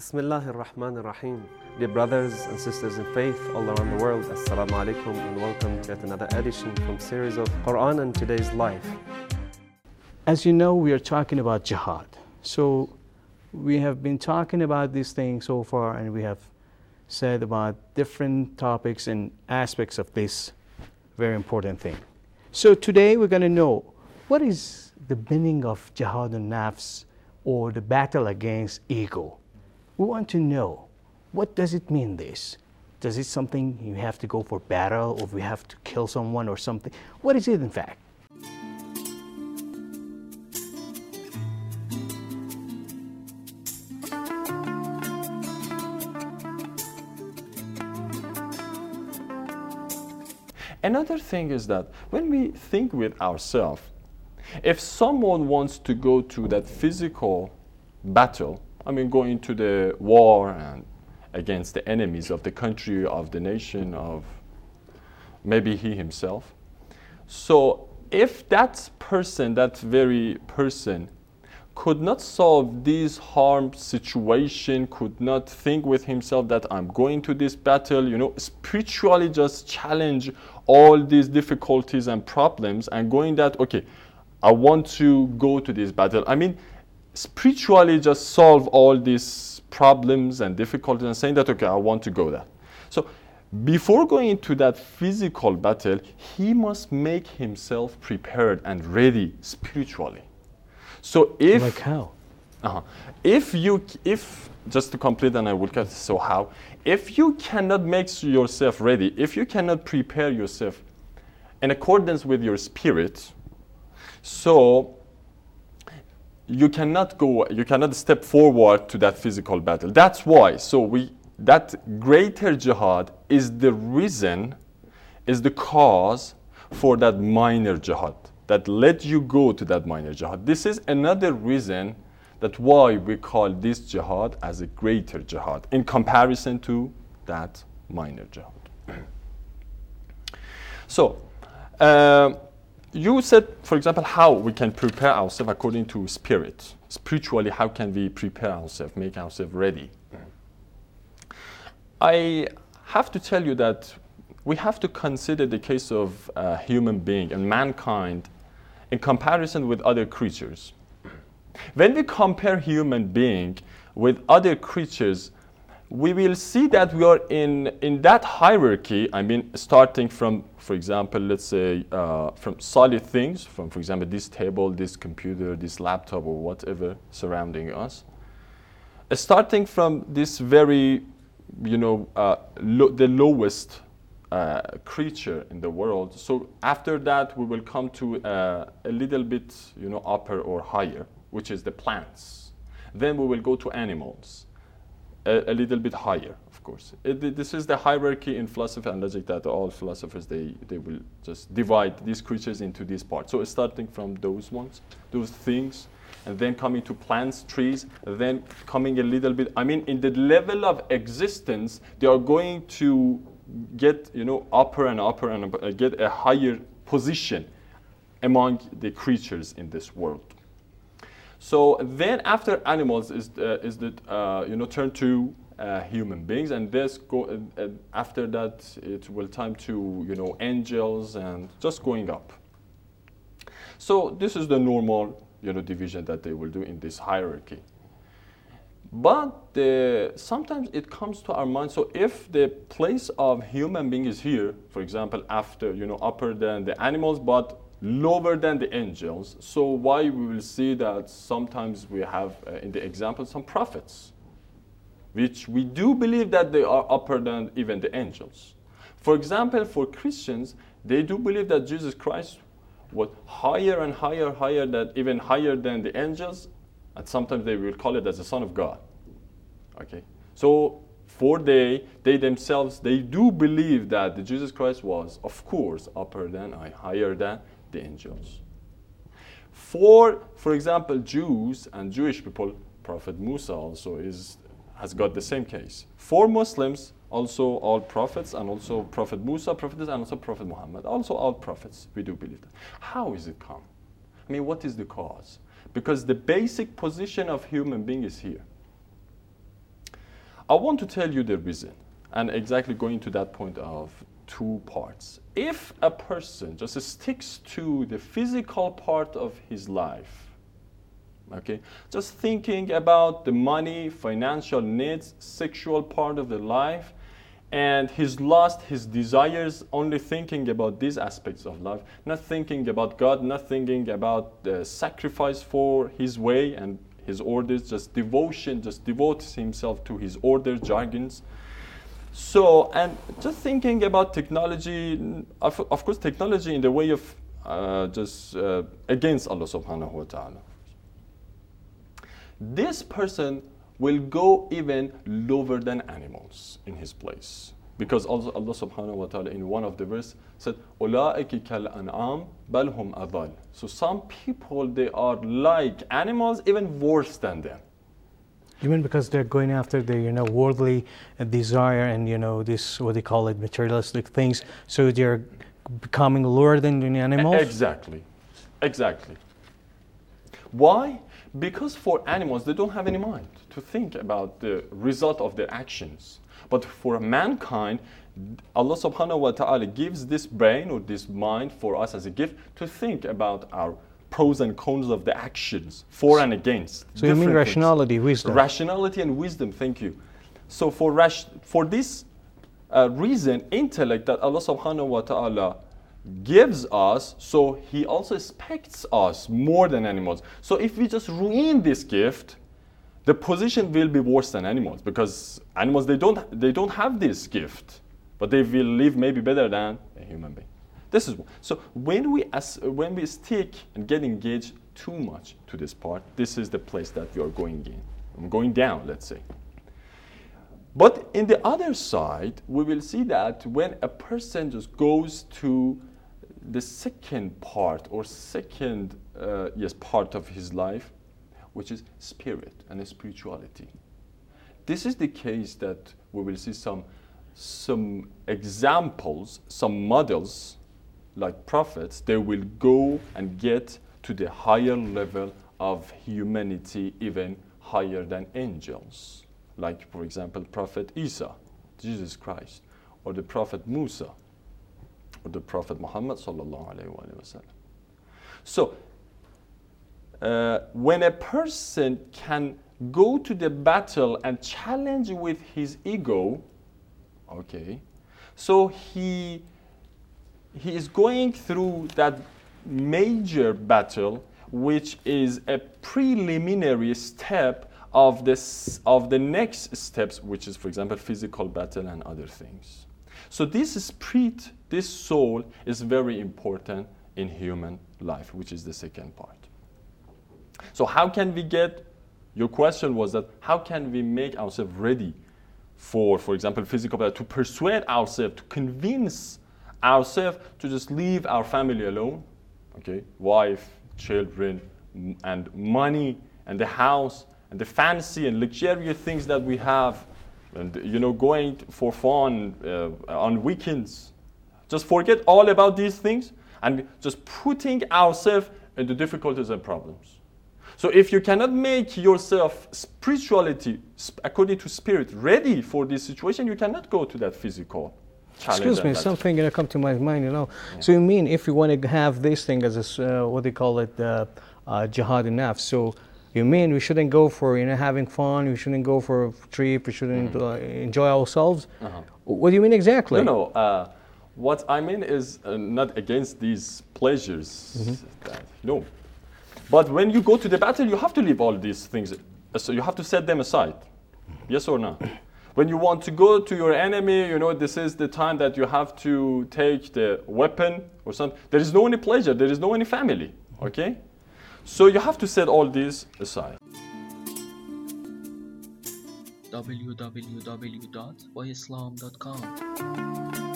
Bismillah ar-Rahman ar-Rahim. Dear brothers and sisters in faith all around the world, Assalamu alaikum and welcome to yet another edition from series of Quran and Today's Life. As you know, we are talking about jihad. So we have been talking about these things so far, and we have said about different topics and aspects of this very important thing. So today we're going to know what is the meaning of jihad al-nafs, or the battle against ego. We want to know, what does it mean this? Does it something you have to go for battle, or we have to kill someone or something? What is it in fact? Another thing is that when we think with ourselves, if someone wants to go to that physical battle, go into the war and against the enemies of the country, of the nation, of maybe he himself. So if that person, that very person, could not solve this harm situation, could not think with himself that I'm going to this battle, spiritually just challenge all these difficulties and problems and going that, okay, I want to go to this battle. Spiritually just solve all these problems and difficulties and saying that, okay, I want to go there. So before going into that physical battle, he must make himself prepared and ready spiritually. So if like how? If just to complete, and I will cut. So how? If you cannot make yourself ready, if you cannot prepare yourself in accordance with your spirit, so you cannot step forward to that physical battle. That's why. That greater jihad is the reason, is the cause for that minor jihad that let you go to that minor jihad. This is another reason that why we call this jihad as a greater jihad in comparison to that minor jihad. So, you said, for example, how we can prepare ourselves according to spirit. Spiritually, how can we prepare ourselves, make ourselves ready? I have to tell you that we have to consider the case of a human being and mankind in comparison with other creatures. When we compare human being with other creatures, we will see that we are in that hierarchy, starting from, for example, let's say, from solid things, from, for example, this table, this computer, this laptop, or whatever surrounding us. Starting from this very, the lowest creature in the world. So after that, we will come to a little bit, upper or higher, which is the plants. Then we will go to animals. A little bit higher, of course. This is the hierarchy in philosophy and logic that all philosophers, they will just divide these creatures into these parts. So starting from those ones, those things, and then coming to plants, trees, and then coming a little bit, in the level of existence, they are going to get, upper and upper and upper, get a higher position among the creatures in this world. So then after animals is turn to human beings, and this after that it will time to angels and just going up. So this is the normal division that they will do in this hierarchy. But sometimes it comes to our mind. So if the place of human being is here, for example, after upper than the animals, but lower than the angels. So why we will see that sometimes we have in the example some prophets, which we do believe that they are upper than even the angels. For example, for Christians, they do believe that Jesus Christ was higher and higher, that even higher than the angels, and sometimes they will call it as the Son of God. Okay, so for they themselves, they do believe that Jesus Christ was, of course, upper than, higher than the angels. For example, Jews and Jewish people, Prophet Musa also has got the same case. For Muslims, also all prophets, and also Prophet Musa, prophetess, and also Prophet Muhammad, also all prophets, we do believe that. How is it come? What is the cause? Because the basic position of human being is here. I want to tell you the reason, and exactly going to that point of 2 parts. If a person just sticks to the physical part of his life, okay, just thinking about the money, financial needs, sexual part of the life, and he's lost his desires, only thinking about these aspects of life, not thinking about God, not thinking about the sacrifice for his way and his orders, just devotion, just devotes himself to his orders, jargons. So, and just thinking about technology, of course, technology in the way of against Allah subhanahu wa ta'ala. This person will go even lower than animals in his place. Because also Allah subhanahu wa ta'ala in one of the verses said, أُولَٰئِكَ كَالْأَنْعَامِ بَلْ هُمْ أَضَلُّ. So some people, they are like animals, even worse than them. Even because they're going after the worldly desire and this, what they call it, materialistic things. So they're becoming lower than the animals? Exactly. Why? Because for animals, they don't have any mind to think about the result of their actions. But for mankind, Allah subhanahu wa ta'ala gives this brain or this mind for us as a gift to think about our pros and cons of the actions, for and against. So you mean rationality, wisdom? Rationality and wisdom, thank you. So for this reason, intellect that Allah subhanahu wa ta'ala gives us, so he also expects us more than animals. So if we just ruin this gift, the position will be worse than animals, because animals, they don't have this gift, but they will live maybe better than a human being. This is so when we stick and get engaged too much to this part, this is the place that we are going in, going down, let's say. But in the other side, we will see that when a person just goes to the second part or second part of his life, which is spirit and spirituality. This is the case that we will see some examples, some models, like prophets. They will go and get to the higher level of humanity, even higher than angels. Like, for example, Prophet Isa, Jesus Christ, or the Prophet Musa, or the Prophet Muhammad sallallahu alaihi wasallam. So, when a person can go to the battle and challenge with his ego, okay, so he is going through that major battle, which is a preliminary step of the next steps, which is, for example, physical battle and other things. So this spirit, this soul, is very important in human life, which is the second part. So how can we get, your question was that, how can we make ourselves ready for example, physical battle, to persuade ourselves, to convince ourselves to just leave our family alone, okay, wife, children, and money, and the house, and the fancy and luxurious things that we have, and going for fun on weekends. Just forget all about these things and just putting ourselves into difficulties and problems. So if you cannot make yourself spirituality, according to spirit, ready for this situation, you cannot go to that physical challenge. Excuse me, something come to my mind, Yeah. So you mean if you want to have this thing as a, what they call it, jihad in nafs, so you mean we shouldn't go for having fun, we shouldn't go for a trip, we shouldn't enjoy ourselves? What do you mean exactly? No, what I mean is not against these pleasures. No. But when you go to the battle, you have to leave all these things. So you have to set them aside. Yes or no? When you want to go to your enemy, this is the time that you have to take the weapon or something. There is no any pleasure. There is no any family. Okay? So you have to set all these aside. www.waislam.com